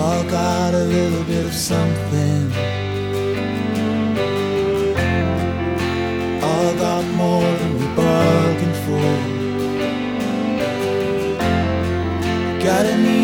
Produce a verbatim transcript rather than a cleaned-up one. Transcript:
all got a little bit of something. All got more than we bargained for. Got any